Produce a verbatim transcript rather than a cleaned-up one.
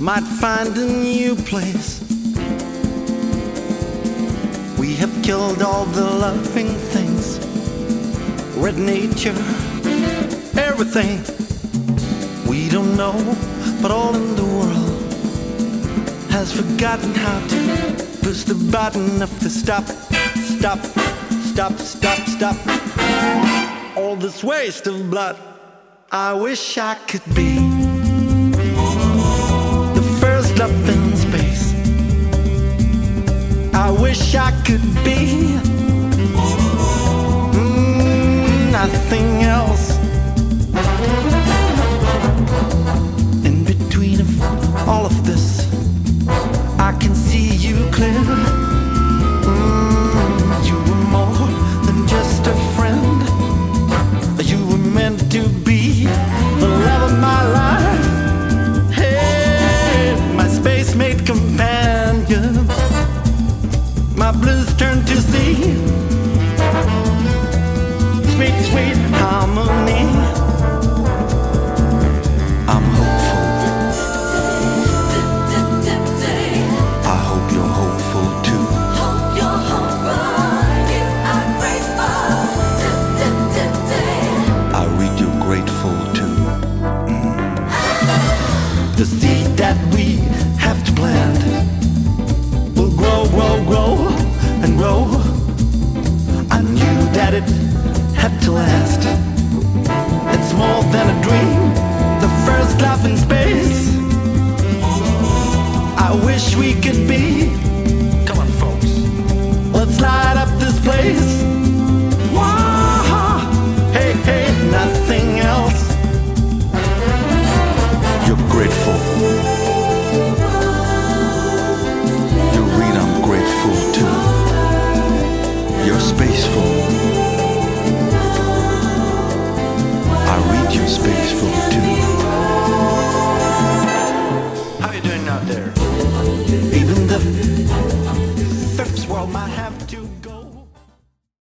might find a new place. We have killed all the loving things, red nature, everything we don't know, but all in the world has forgotten how to push the button of the stop, stop, stop, stop, stop. All this waste of blood, I wish I could be the first love in space. I wish I could be mm, nothing else. In between of all of this, I can see you clear. Mm, you were more than just a friend. You were meant to be the love of my life. Hey, my space-mate companion. My blues turn to sea. Sweet, sweet harmony. I'm hopeful. I hope you're hopeful too. Hope you're hopeful. You are grateful. I read you're grateful too. Mm. The seed that we have to plant will grow, grow, grow, and grow. I knew that it had to last. It's more than a dream, the first love in space. I wish we could be. Come on, folks. Let's light up this place.